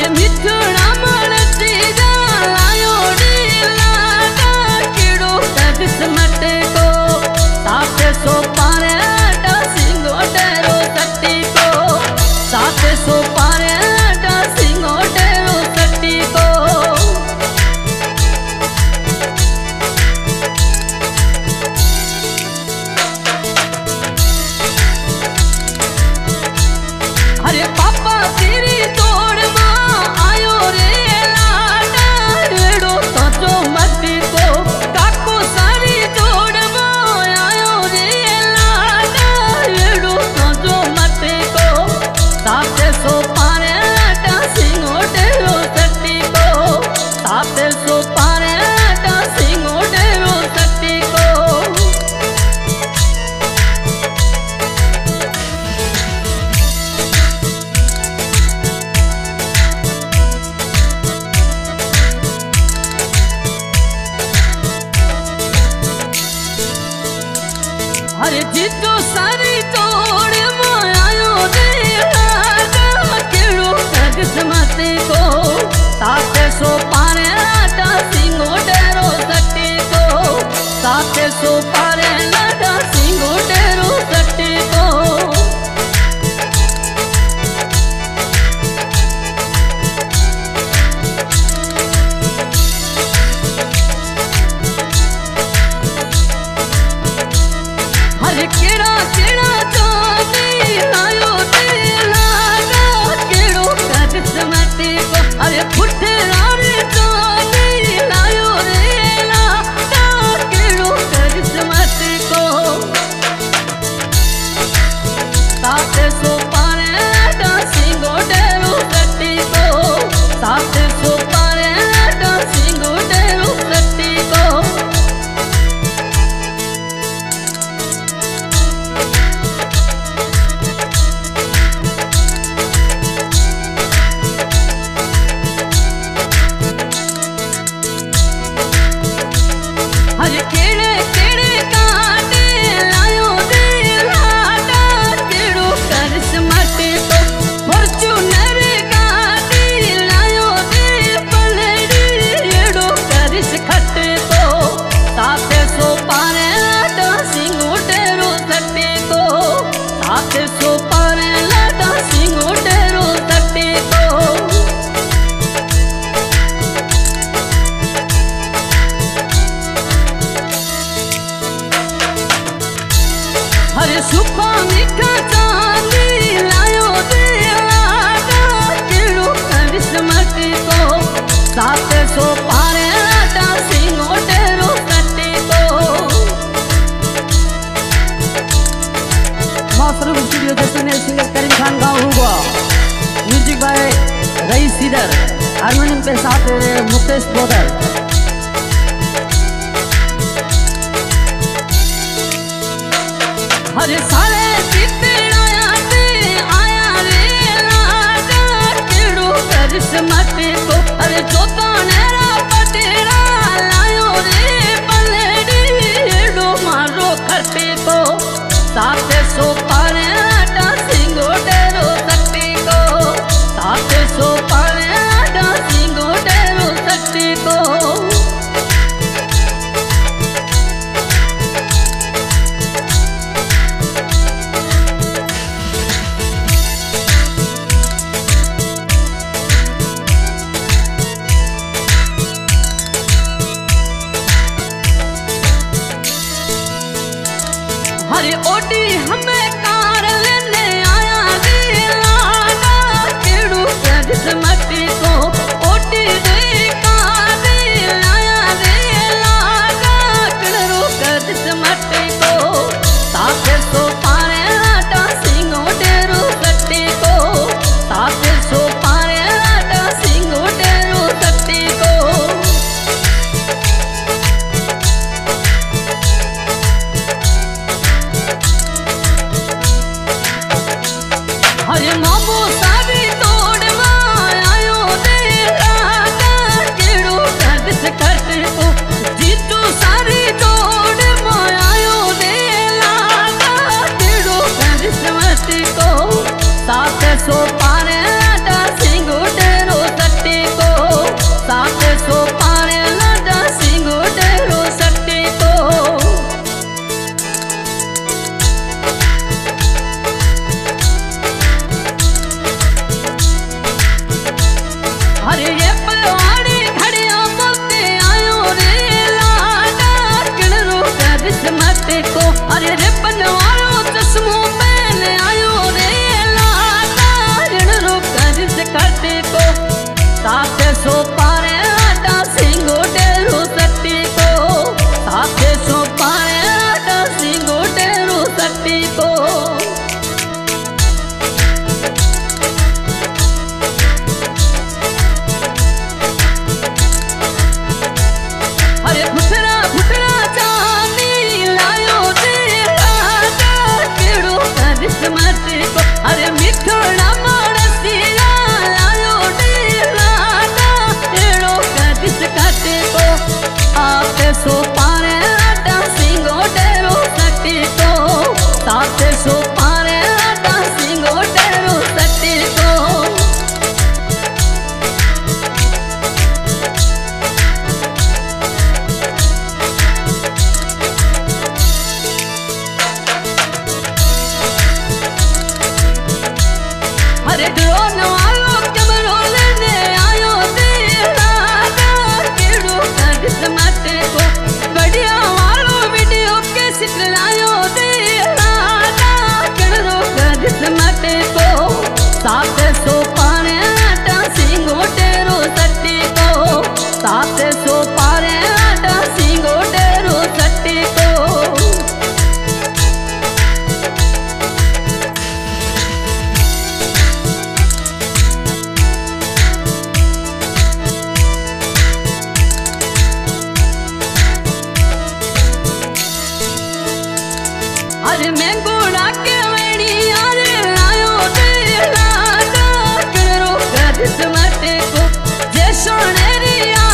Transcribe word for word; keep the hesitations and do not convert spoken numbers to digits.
हरे मिठड़ा मरती लायो रे लागा केड़ो किस्मत को सात सौ पारे सिंगो डेरो सट्टी को सात सौ पारे सिंगो डेरो सट्टी को अरे पापा तेरी तोड़ मां आयो रे लाडा रेड़ो तो जो मट्टी को काको सारी तोड़ मां आयो रे लाडा रेड़ो तो जो मट्टी को सात सौ पारे सिंगो डेरो सट्टी को सात सौ पारे सिंगो डेरो सट्टी को अरे जितो सारी तोड़ मायो रे लागा केड़ो किस्मत को सात सौ पारे सिंगो डेरो सट्टी को सात सौ पारे सिंगो डेरो सट्टी को अरे केड़ा केड़ा चांदी लायो रे लागा केड़ो किस्मत को अरे फुटरा रे चांदी लायो रे लागा केड़ो किस्मत को सात सौ पारे सिंगो डेरो सट्टी को सात सौ पारे सिंगो डेरो सट्टी को अरे केड़े केड़े काटे लायो रे लाडा केड़ो किस्मत को फॉर्च्यूनर काटे लायो रे पलड़ी एड़ो किस खट को सात सौ पारे सिंगो डेरो सट्टी को सात सौ पारे सिंगो डेरो सट्टी को अरे सुखा मीठा चांदी लायो रे लागा केड़ो किस्मत को सात सौ पारे सिंगो डेरो सट्टी को मास्टर स्टूडियो जैसे सिंगर करीम खान गाँव हुआ म्यूजिक बाय रईस सीदर हारमोनियम पे साथ दे रहे मुकेश बोदर अरे साले पिपड़ाया ते आया रे लागा केड़ो किस्मत को अरे जोता नेरा पटेरा लायो रे पलड़ी एड़ो मारो खट्टी को सात सौ पारे सिंगो डेरो सट्टी को सात सौ पारे सिंगो डेरो सट्टी को अरे ओडी हमें कार लेने आया रे लागा केड़ो किस्मत को ओडी रे कार आया रे लागा केड़ो किस्मत को सात सौ पारे सिंगो डेरो सट्टी को सात सौ पारे सिंगो डेरो सट्टी को अरे मामो सारी तोड़ आयो रे लागा केड़ो किस खट को जीतू सारी तोड़ आयो रे लागा केड़ो किस्मत को सात सौ पारे सिंगो डेरो अरे मिठड़ा मानसिया लायो डीलाटा एड़ो कदिस काटे को आपे सो पारे लाटा सिंगो डेरो सटी को साते सो पारे लाटा सिंगो डेरो सटी को अरे ड्रोन वालो कैमरो लेने आयो दिलाटा केड़ो कदिस माटे को बढ़िया वालो वीडियो के सिक्र आयो दिलाटा केड़ो कदिस माटे को सात सौ पारे आटा सिंगो डेरो सट्टी को सात सौ पारे आटा सिंगो डेरो सट्टी को अरे मैं गोड़ा के वेड़ी अरे लायो दिलाटा करो कदिस माटे को जे सोनेरी